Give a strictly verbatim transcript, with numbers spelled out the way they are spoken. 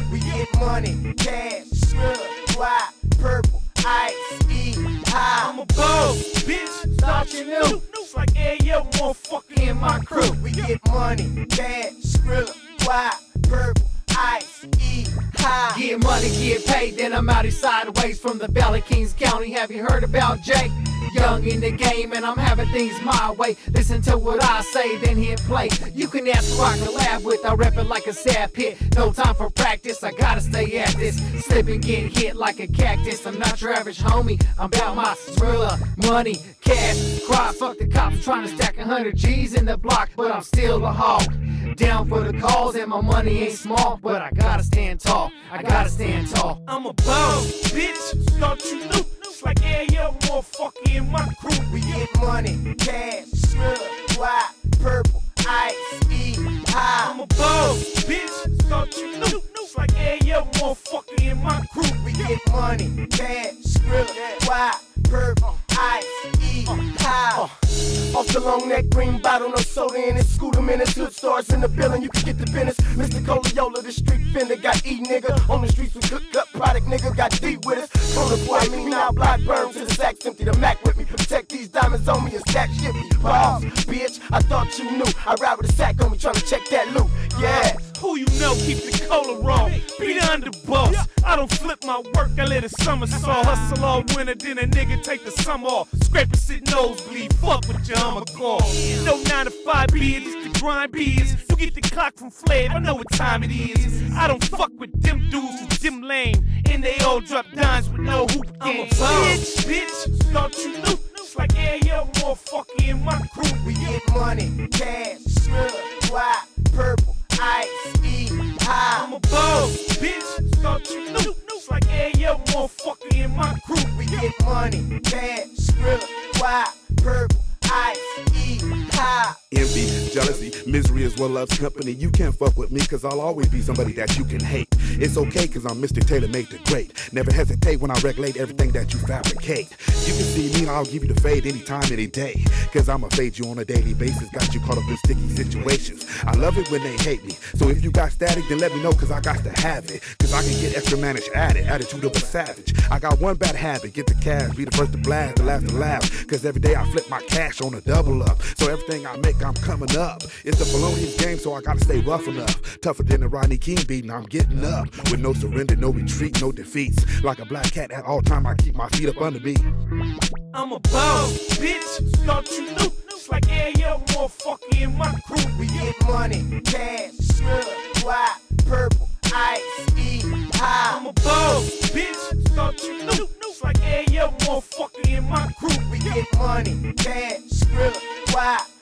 We get money, cash, Skrilla, wide, purple, ice, E, high. I'm a boss, bitch. Thought you knew. It's like every other motherfucker in my crew. We get money, cash, Skrilla, wide, purple, ice, E, high. Get money, get paid, then I'm out sideways from the Valley, Kings County. Have you heard about Jay? Young in the game and I'm having things my way. Listen to what I say, then hit play. You can ask who I can laugh with, I rep it like a sad pit. No time for practice, I gotta stay at this. Slip and get hit like a cactus. I'm not your average homie, I'm about my Skrilla. Money, cash, cry, fuck the cops. Trying to stack a hundred G's in the block, but I'm still a hog. Down for the cause and my money ain't small, but I gotta stand tall, I gotta stand tall. I'm a boss, bitch, thought you knew. It's like every other motherfucker in my crew. We get money, cash, Skrilla, wide, purple, ice, E, high. I'm a boss, bitch, thought you knew. It's like every other motherfucker in my crew. We get money, cash, Skrilla, wide, purple, ice, E, high. Uh. Off the long neck, green bottle, no soda in it. Scooter minutes, hood stars in the building, you can get the business. Mister Coliola, the street fender, got E nigga. On the streets with good gut product, nigga, got D with us. Corner boy, me now, block burn to the sack, empty the Mac with me. Protect these diamonds on me and stack shit. Balls, bitch, I thought you knew. I ride with a sack on me, tryna check that loot. Yeah. Who you know keep the cola raw? Be the underboss. I don't flip my work, I let a somersault. Hustle all winter, then a nigga take the summer off. Scrape a sit nosebleed, fuck with your I'ma call. No nine to five beers, it's the grind beers. You get the clock from Flair, I know what time it is. I don't fuck with them dudes who dim lame, and they all drop dimes with no hoop games. I'm a bitch, bitch, thought you knew. It's like every other motherfucker in my crew. We get money, cash, Skrilla, wide, purple, ice, E, high. I'm a boss, bitch, thought you knew. It's like every other motherfucker in my crew. We get money, cash, Skrilla, wide, purple, ice, E, high. Envy, jealousy, misery is what loves company. You can't fuck with me cause I'll always be somebody that you can hate. It's okay cause I'm Mister Taylor made the great. Never hesitate when I regulate everything that you fabricate. You can see me and I'll give you the fade anytime, any day. Cause I'ma fade you on a daily basis. Got you caught up in sticky situations. I love it when they hate me. So if you got static then let me know cause I got to have it. Cause I can get extra managed at it. Attitude of a savage. I got one bad habit. Get the cash. Be the first to blast, the last to laugh. Cause every day I flip my cash on a double up. So everything I make I'm coming up. It's a felonious game so I gotta stay rough enough. Tougher than the Rodney King beating, I'm getting up. With no surrender, no retreat, no defeats. Like a black cat at all time I keep my feet up under me. I'm a boss, bitch, thought you knew. It's like every other motherfucker in my crew. We get money, cash, Skrilla, wide, purple, ice, E, high. I'm a boss, bitch, thought you knew. It's like every other motherfucker in my crew. We get money, cash, Skrilla, wide,